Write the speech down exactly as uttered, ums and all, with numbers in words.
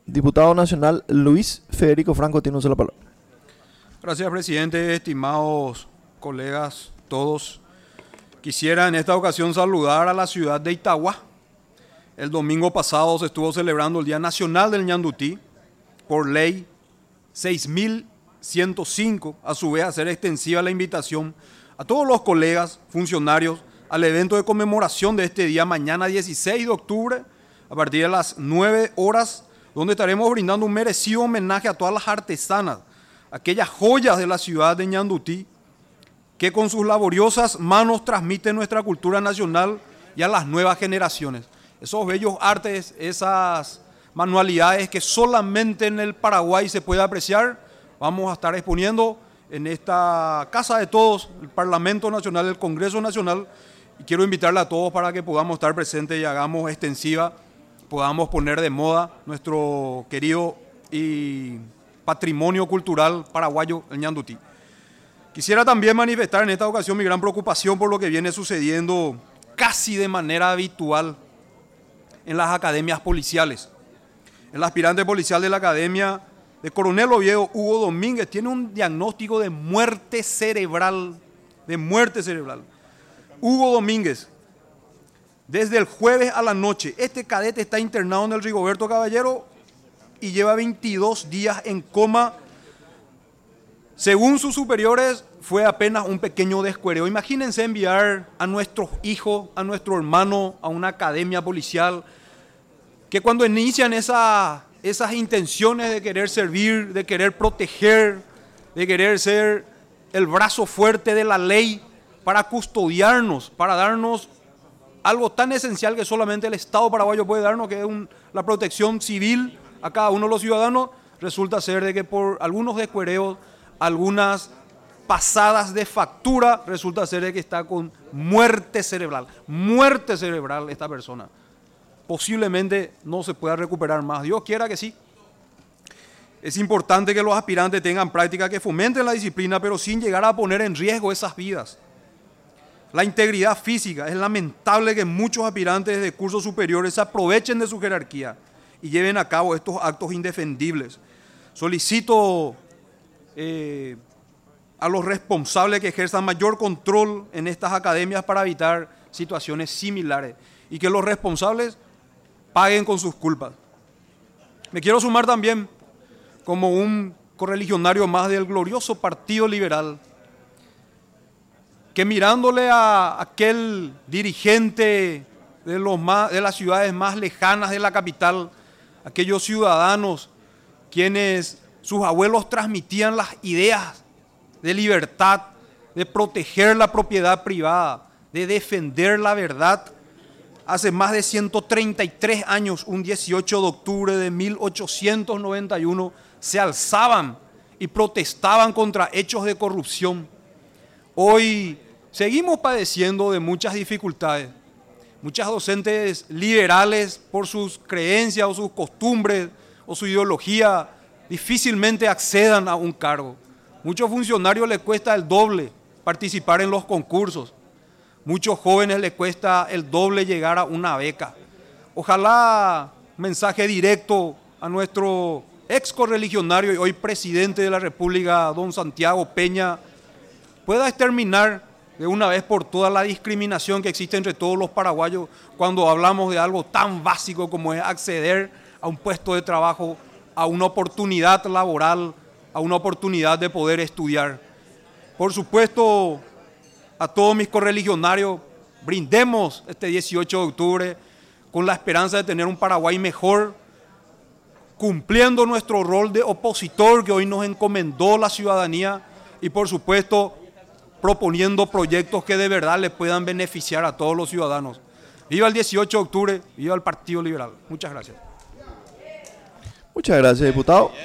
Diputado nacional Luis Federico Franco tiene usted la palabra. Gracias, presidente. Estimados colegas, todos. Quisiera en esta ocasión saludar a la ciudad de Itagua. El domingo pasado se estuvo celebrando el Día Nacional del Ñandutí, por ley seis mil ciento cinco, a su vez hacer extensiva la invitación a todos los colegas, funcionarios, al evento de conmemoración de este día, mañana dieciséis de octubre, a partir de las nueve horas, donde estaremos brindando un merecido homenaje a todas las artesanas, aquellas joyas de la ciudad de Ñandutí, que con sus laboriosas manos transmiten nuestra cultura nacional y a las nuevas generaciones. Esos bellos artes, esas manualidades que solamente en el Paraguay se puede apreciar, vamos a estar exponiendo en esta Casa de Todos, el Parlamento Nacional, el Congreso Nacional, y quiero invitarle a todos para que podamos estar presentes y hagamos extensiva, podamos poner de moda nuestro querido y patrimonio cultural paraguayo, el Ñandutí. Quisiera también manifestar en esta ocasión mi gran preocupación por lo que viene sucediendo casi de manera habitual en las academias policiales. El aspirante policial de la Academia de Coronel Oviedo, Hugo Domínguez, tiene un diagnóstico de muerte cerebral, de muerte cerebral. Hugo Domínguez, desde el jueves a la noche, este cadete está internado en el Rigoberto Caballero y lleva veintidós días en coma. Según sus superiores, fue apenas un pequeño descuereo. Imagínense enviar a nuestros hijos, a nuestro hermano, a una academia policial, que cuando inician esa, esas intenciones de querer servir, de querer proteger, de querer ser el brazo fuerte de la ley para custodiarnos, para darnos algo tan esencial que solamente el Estado paraguayo puede darnos, que es un, la protección civil a cada uno de los ciudadanos, resulta ser de que por algunos descuereos, algunas pasadas de factura, resulta ser de que está con muerte cerebral, muerte cerebral esta persona. Posiblemente no se pueda recuperar más, Dios quiera que sí. Es importante que los aspirantes tengan prácticas que fomenten la disciplina, pero sin llegar a poner en riesgo esas vidas. La integridad física, es lamentable que muchos aspirantes de cursos superiores se aprovechen de su jerarquía y lleven a cabo estos actos indefendibles. Solicito eh, a los responsables que ejerzan mayor control en estas academias para evitar situaciones similares y que los responsables paguen con sus culpas. Me quiero sumar también como un correligionario más del glorioso Partido Liberal, que mirándole a aquel dirigente de, los más, de las ciudades más lejanas de la capital, aquellos ciudadanos quienes sus abuelos transmitían las ideas de libertad, de proteger la propiedad privada, de defender la verdad. Hace más de ciento treinta y tres años, un dieciocho de octubre de mil ochocientos noventa y uno, se alzaban y protestaban contra hechos de corrupción. Hoy seguimos padeciendo de muchas dificultades. Muchas docentes liberales, por sus creencias o sus costumbres o su ideología, difícilmente accedan a un cargo. Muchos funcionarios les cuesta el doble participar en los concursos. Muchos jóvenes les cuesta el doble llegar a una beca. Ojalá, mensaje directo a nuestro ex correligionario y hoy presidente de la República, don Santiago Peña, pueda exterminar de una vez por todas la discriminación que existe entre todos los paraguayos cuando hablamos de algo tan básico como es acceder a un puesto de trabajo, a una oportunidad laboral, a una oportunidad de poder estudiar. Por supuesto, a todos mis correligionarios, brindemos este dieciocho de octubre con la esperanza de tener un Paraguay mejor, cumpliendo nuestro rol de opositor que hoy nos encomendó la ciudadanía y por supuesto proponiendo proyectos que de verdad le puedan beneficiar a todos los ciudadanos. Viva el dieciocho de octubre, viva el Partido Liberal. Muchas gracias. Muchas gracias, diputado.